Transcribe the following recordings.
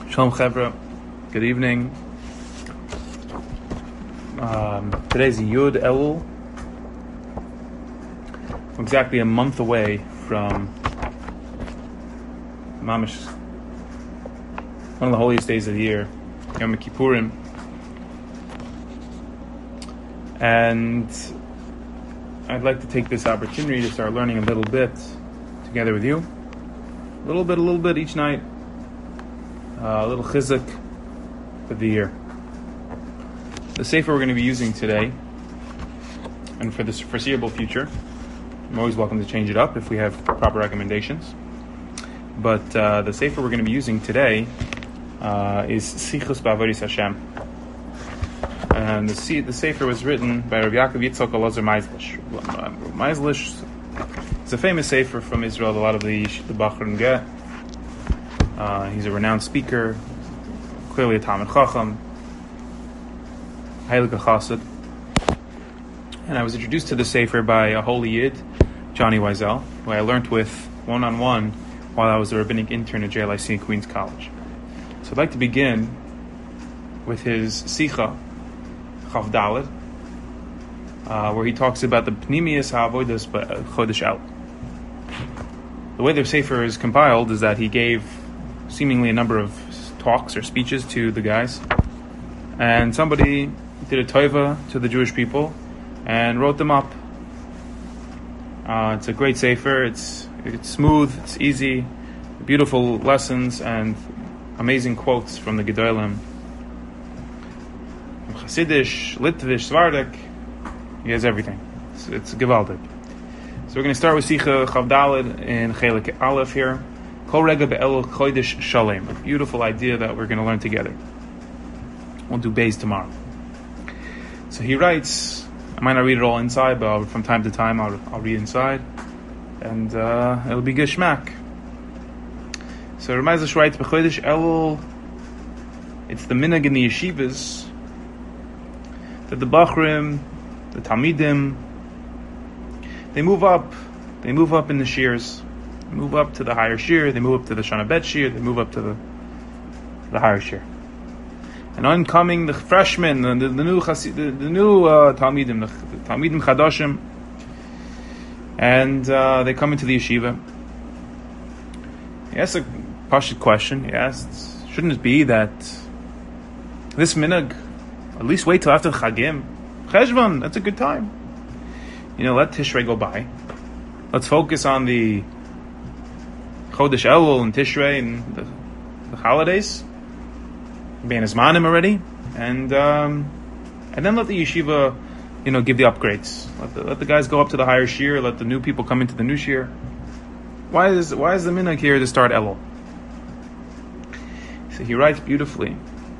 Shalom Chevra, good evening. Today's Yud Elul. We're exactly a month away from Mamish, one of the holiest days of the year, Yom Kippurim. And I'd like to take this opportunity to start learning a little bit together with you. A little bit each night. A little chizuk for the year. The sefer we're going to be using today, and for the foreseeable future, I'm always welcome to change it up if we have proper recommendations. But the sefer we're going to be using today is Sichos B'Avodas Hashem. And the sefer was written by Rabbi Yaakov Yitzchak Elazar Meizlish. Meizlish is a famous sefer from Israel. A lot of the Bachrim get. He's a renowned speaker, clearly a Talmid Chacham, Heilige Chassid. And I was introduced to the Sefer by a holy Yid, Johnny Wiesel, who I learned with one-on-one while I was a rabbinic intern at JLIC in Queens College. So I'd like to begin with his Sicha, Chav Daled, where he talks about the Pnimius HaAvodas Chodesh El. The way the Sefer is compiled is that he gave seemingly a number of talks or speeches to the guys, and somebody did a tova to the Jewish people and wrote them up. It's a great sefer. It's smooth, it's easy, beautiful lessons and amazing quotes from the Gedolim. Chassidish, Litvish, Svardik, he has everything. It's gewaldig. So we're going to start with Sicha Chav Daled in Chelik Aleph here. Kol Rega Be'el Chodesh Shalem, a beautiful idea that we're going to learn together. We'll do Beis tomorrow. So he writes, I might not read it all inside, but from time to time I'll read inside, and it'll be Geshmak. So Ramazah writes, B'Chodesh Elul, it's the minhag in the yeshivas that the Bachrim, the Talmidim, they move up in the shiurs. They move up to the higher shir, they move up to the Shana Bet shir, they move up to the higher shir. And oncoming the freshmen, the new Talmidim, the Talmidim Chadashim, and they come into the yeshiva. He asks a pashut question. He asks, shouldn't it be that this minhag, at least wait till after Chagim? Cheshvan, that's a good time. Let Tishrei go by. Let's focus on the Chodesh Elul and Tishrei and the holidays, being Zmanim already, and then let the yeshiva, give the upgrades. Let the guys go up to the higher shir. Let the new people come into the new shir. Why is the minhag here to start Elul? So he writes beautifully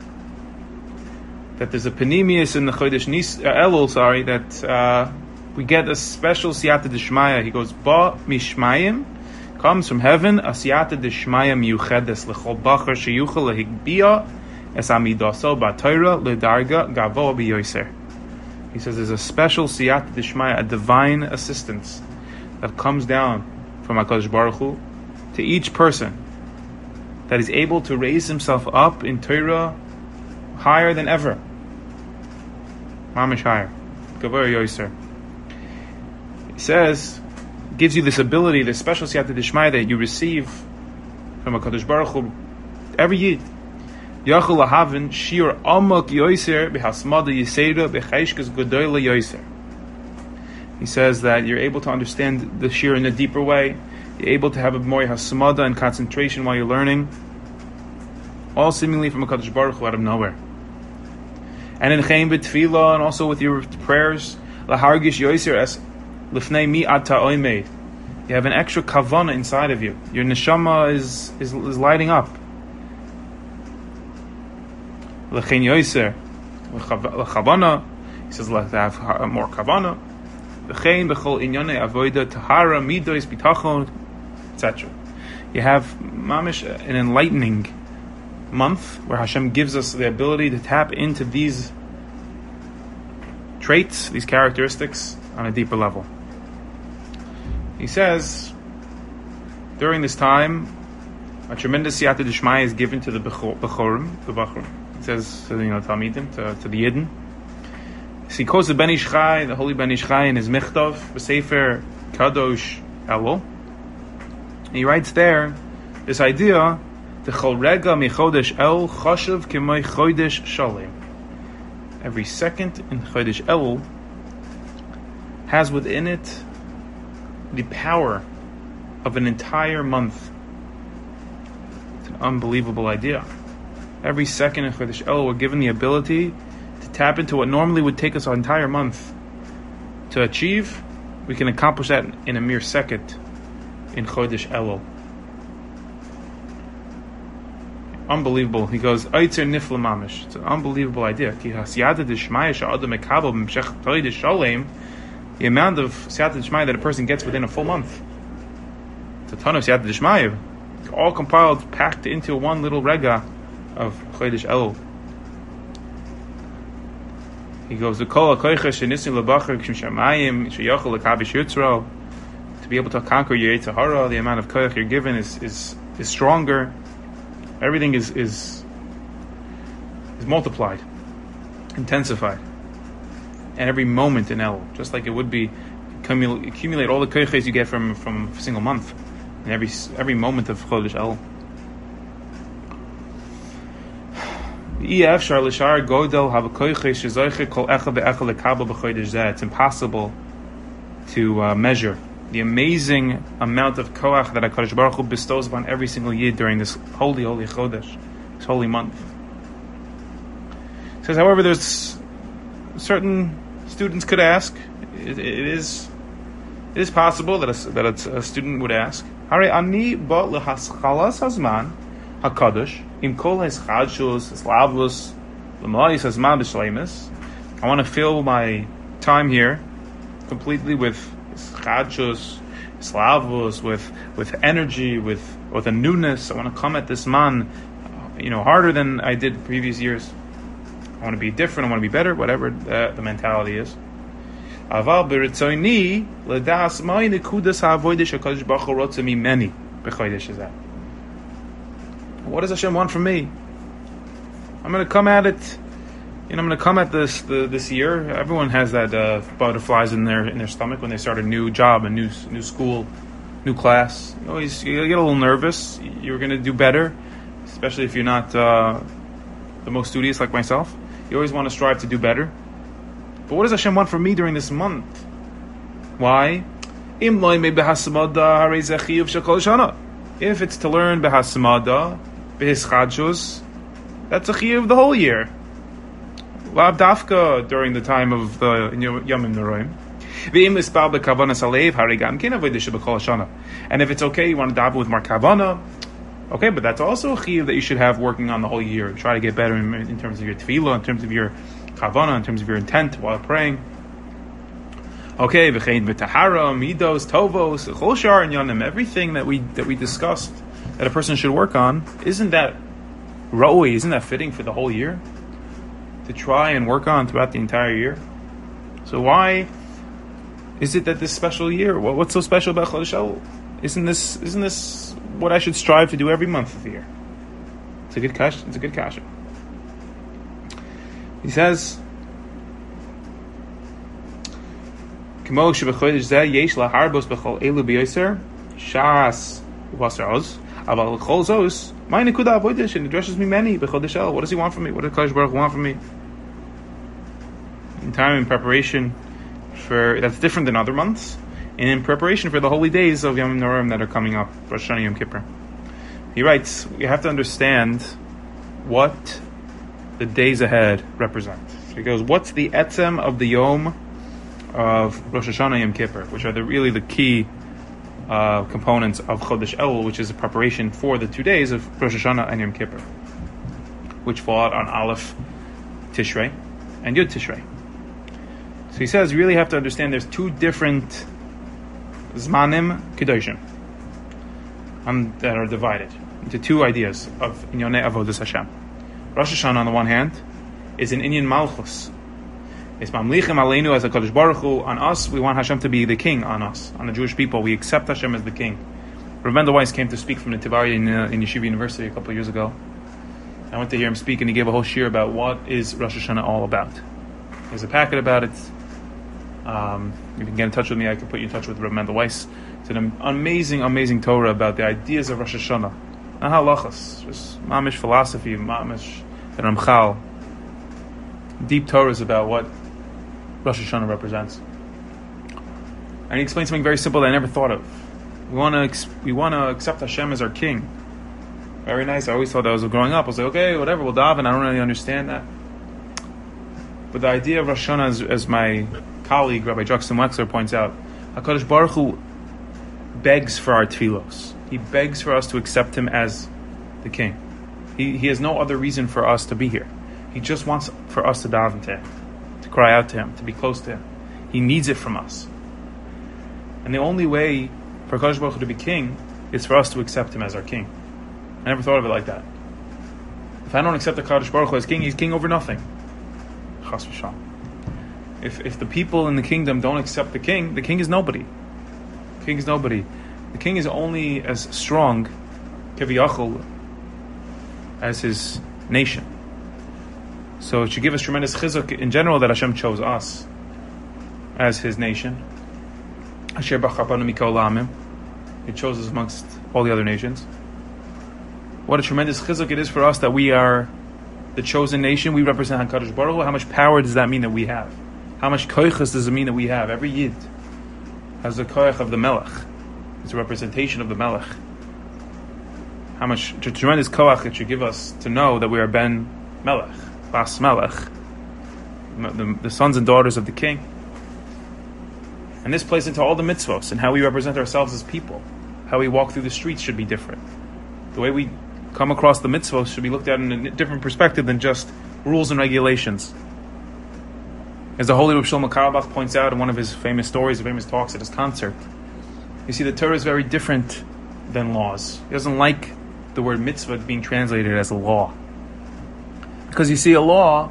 that there's a penimius in the Chodesh Elul. That we get a special siyata d'shmaya. He goes, Ba mishmayim. Comes from heaven, asiyata d'shmaya miyuchedes lechol bachar sheyuchel lehigbia es amidaso b'Torah ledarga gavoa b'yoser. He says there's a special siyata d'shmaya, a divine assistance that comes down from HaKadosh Baruch Hu to each person that is able to raise himself up in Torah higher than ever. Mamish higher. Gavoa yoser. He says, gives you this ability, this special siyata d'shmaya that you receive from HaKadosh Baruch Hu every yid. Yachol lahavin shir amak yoser b'hasmada yisera b'chayshkas godola yoser. He says that you're able to understand the shir in a deeper way. You're able to have a more hasmada and concentration while you're learning. All seemingly from HaKadosh Baruch Hu out of nowhere. And in chayim b'tfilah, and also with your prayers, lahargish yoser es Lifnei mi ata oimeid. You have an extra kavana inside of you. Your neshama is lighting up. Lechein yoser, lechavana. He says let to have more kavana. Lechein bechol inyane avoda tahara midos bitachon, etc. You have mamish an enlightening month where Hashem gives us the ability to tap into these traits, these characteristics on a deeper level. He says, during this time, A tremendous siyata d'shmaya is given to the Bechorim, It says, Talmidim, to the Yidden. So he quotes the Ben Ish Chai, the holy Ben Ish Chai, in his Michtav, the Sefer Kadosh Elul. He writes there this idea: the Chol Rega Michodesh El Choshev K'may Chodesh Shalem. Every second in Chodesh Elul has within it the power of an entire month. It's an unbelievable idea. Every second in Chodesh Elul, we're given the ability to tap into what normally would take us an entire month to achieve. We can accomplish that in a mere second in Chodesh Elul. Unbelievable. He goes, Eitzer Nifla Mamish. It's an unbelievable idea. The amount of Siyata D'Shmaya that a person gets within a full month. It's a ton of Siyata D'Shmaya. It's all compiled, packed into one little rega of Chodesh Elul. He goes, to be able to conquer your Yetzer Hara, the amount of koyach you're given is stronger. Everything is multiplied, intensified. And every moment in Elul, just like it would be, accumulate all the koyches you get from a single month, and every moment of Chodesh Elul. It's impossible to measure the amazing amount of koach that HaKadosh Baruch Hu bestows upon every single yid during this holy Chodesh, this holy month. It says, however, there's certain students could ask. It is possible that a student would ask, Hare ani ba lehaschalas hazman HaKadosh im kol ha'eschadshus eslavus l'mayis hazman b'shleimus. I want to fill my time here completely with eschadshus, eslavus, with energy, with a newness. I want to come at this man, harder than I did previous years. I want to be different. I want to be better. Whatever the mentality is. Aval b'ritzoini l'das mai nekudas ha'avodah shekadosh baruch hu rotze mimeni b'chodesh hazeh. What does Hashem want from me? I'm going to come at it. I'm going to come at this year. Everyone has that butterflies in their stomach when they start a new job, a new school, new class. You get a little nervous. You're going to do better, especially if you're not the most studious like myself. You always want to strive to do better. But what does Hashem want from me during this month? Why? If it's to learn behasmada, behischadshus, that's a chiyuv of the whole year. Lav dafka during the time of the Yomim Noraim. And if it's okay, you want to daven with more kavana, okay, but that's also a chiyuv that you should have working on the whole year. Try to get better in terms of your tefillah, in terms of your kavana, in terms of your intent while praying. Okay, v'chein v'tahara, midos, tovos, chol shar and yanim, everything that we discussed that a person should work on, isn't that roi, isn't that fitting for the whole year? To try and work on throughout the entire year? So why is it that this special year, what's so special about Chodesh Elul? Isn't this what I should strive to do every month of the year? It's a good question. He says, K'mo shebechodesh zeh yesh laharbos b'chol elu b'yoser shas u'basar oz aval l'chol zos my nekuda avodah she'nidreshes mimeni b'chodesh Elul. What does he want from me? What does HaKadosh Baruch Hu want from me? In time, in preparation for, that's different than other months, and in preparation for the holy days of Yom Noraim that are coming up, Rosh Hashanah, Yom Kippur. He writes, you have to understand what the days ahead represent. So he goes, what's the etzem of the Yom of Rosh Hashanah, Yom Kippur, which are really the key components of Chodesh Elul, which is a preparation for the 2 days of Rosh Hashanah and Yom Kippur, which fall out on Aleph Tishrei and Yud Tishrei. So he says, you really have to understand there's two different Zmanim Kedoshim that are divided into two ideas of Inyonei Avodas Hashem. Rosh Hashanah, on the one hand, is an Inyan Malchus. It's Mamlichim Aleinu as a Kadosh Baruch Hu. On us, we want Hashem to be the king on us, on the Jewish people. We accept Hashem as the king. Rav Mendel Weiss came to speak from the Tivari in Yeshiva University a couple of years ago. I went to hear him speak, and he gave a whole shiur about what is Rosh Hashanah all about. There's a packet about it. If you can get in touch with me, I can put you in touch with Rav Mendel Weiss. It's an amazing, amazing Torah about the ideas of Rosh Hashanah. Not halachas, just mamish philosophy, mamish and Ramchal. Deep Torahs about what Rosh Hashanah represents. And he explained something very simple that I never thought of. We want to accept Hashem as our king. Very nice. I always thought that was growing up. I was like, okay, whatever, we'll daven. I don't really understand that. But the idea of Rosh Hashanah, as my colleague Rabbi Juxton Wexler points out, HaKadosh Baruch Hu begs for our tefillos. He begs for us to accept him as the king. He has no other reason for us to be here. He just wants for us to daven to him, to cry out to him, to be close to him. He needs it from us. And the only way for HaKadosh Baruch Hu to be king is for us to accept him as our king. I never thought of it like that. If I don't accept the HaKadosh Baruch Hu as king, he's king over nothing. Chas v'shalom. If the people in the kingdom don't accept the king is nobody. The king is nobody. The king is only as strong, keviyachol, as his nation. So it should give us tremendous chizuk in general that Hashem chose us as his nation. Asher b'chapanu mikol ha'amim. He chose us amongst all the other nations. What a tremendous chizuk it is for us that we are the chosen nation. We represent HaKadosh Baruch Hu. How much power does that mean that we have? How much koiches does it mean that we have? Every yid has the koich of the melech. It's a representation of the melech. How much tremendous koach it should give us to know that we are ben melech, bas melech, the sons and daughters of the king. And this plays into all the mitzvos and how we represent ourselves as people. How we walk through the streets should be different. The way we come across the mitzvos should be looked at in a different perspective than just rules and regulations. As the holy Rav Shlomo Carlebach points out in one of his famous stories, famous talks at his concert, you see the Torah is very different than laws. He doesn't like the word mitzvah being translated as a law. Because you see, a law,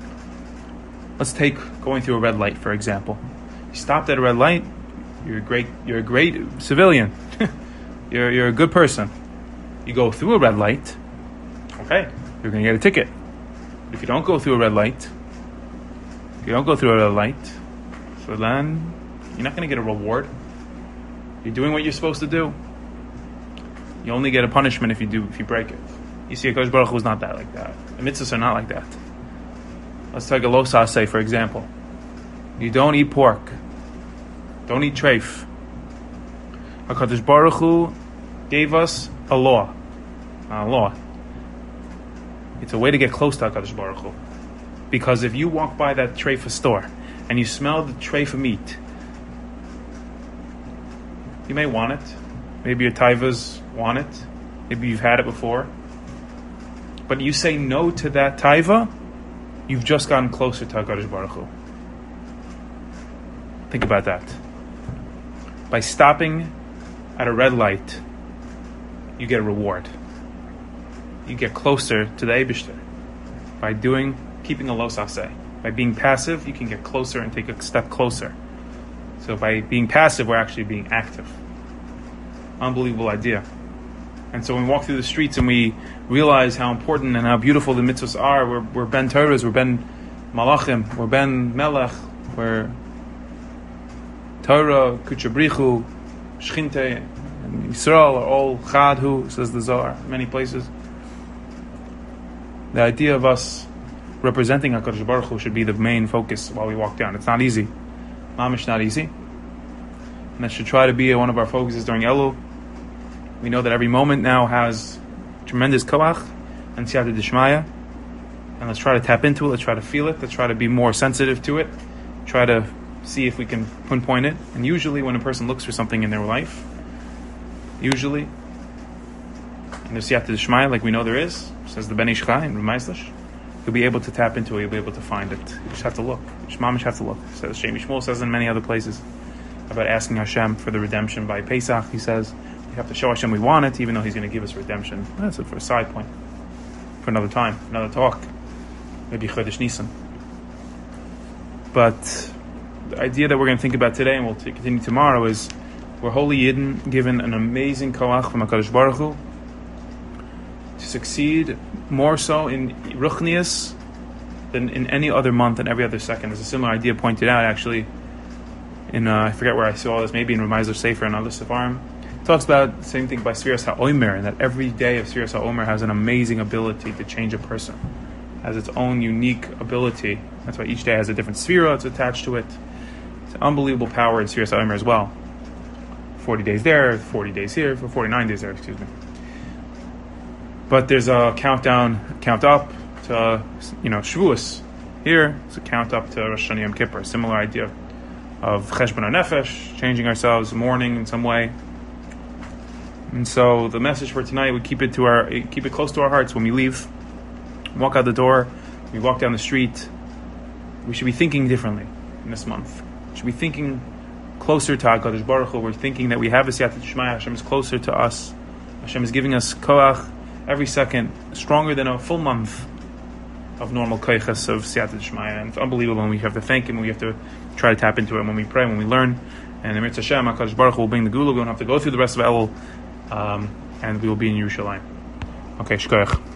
let's take going through a red light, for example. You stopped at a red light, you're a great civilian. you're a good person. You go through a red light, okay, you're going to get a ticket. But if you don't go through a red light, so then you're not going to get a reward. You're doing what you're supposed to do. You only get a punishment if you break it. You see, HaKadosh Baruch Hu is not that like that. The mitzvahs are not like that. Let's take a lo saseh, for example. You don't eat pork. Don't eat treif. HaKadosh Baruch Hu gave us a law. It's a way to get close to HaKadosh Baruch Hu. Because if you walk by that treifa store and you smell the treifa meat, you may want it. Maybe your taivas want it. Maybe you've had it before. But you say no to that taiva, you've just gotten closer to HaKadosh Baruch Hu. Think about that. By stopping at a red light, you get a reward. You get closer to the Eibishter. By keeping a lo saseh. By being passive, you can get closer and take a step closer. So by being passive, we're actually being active. Unbelievable idea. And so when we walk through the streets and we realize how important and how beautiful the mitzvahs are, we're ben Torahs, we're ben Malachim, we're ben Melech, we're Torah, Kuchabrichu, Shchinte, and Yisrael are all Chadhu, says the Zohar, in many places. The idea of us representing HaKadosh Baruch Hu should be the main focus while we walk down. It's not easy. Mamish not easy. And that should try to be one of our focuses during Elul. We know that every moment now has tremendous koach and siyata d'shmaya. And let's try to tap into it, let's try to feel it, let's try to be more sensitive to it, try to see if we can pinpoint it. And usually when a person looks for something in their life, and there's siyata d'shmaya, like we know there is, says the Ben Ish Chai in R'maislish, you'll be able to tap into it, you'll be able to find it. You just have to look. Mamish have to look. Says Shemi Shmuel says in many other places about asking Hashem for the redemption by Pesach. He says we have to show Hashem we want it, even though He's going to give us redemption. That's it for a side point, for another time, another talk, maybe Chodesh Nisan. But the idea that we're going to think about today, and we'll continue tomorrow, is We're holy Yidden, given an amazing koach from HaKadosh Baruch Hu to succeed more so in Ruchnius than in any other month and every other second. There's a similar idea pointed out actually in, I forget where I saw this, maybe in Ramaizer Sefer and other Sefarim. It talks about the same thing by Sfiras HaOmer, and that every day of Sfiras HaOmer has an amazing ability to change a person, has its own unique ability. That's why each day has a different Sfira that's attached to it. It's an unbelievable power in Sfiras HaOmer as well. 40 days there, 40 days here, for 49 days there, excuse me. But there's a count up to, Shavuos. Here, it's a count up to Rosh Hashanah Yom Kippur. Similar idea of Cheshbon HaNefesh, changing ourselves, mourning in some way. And so the message for tonight, we keep it close to our hearts when we leave, walk out the door, we walk down the street. We should be thinking differently in this month. We should be thinking closer to HaKadosh Baruch Hu. We're thinking that we have a Siyata D'Shmaya. Hashem is closer to us. Hashem is giving us koach every second, stronger than a full month of normal koiches of Siyata D'Shmaya. And it's unbelievable, and we have to thank Him, and we have to try to tap into it when we pray, when we learn. And the Mitzvah Hashem, HaKadosh Baruch Hu will bring the Gula. We don't have to go through the rest of Elul, and we will be in Yerushalayim. Okay, shkoyach.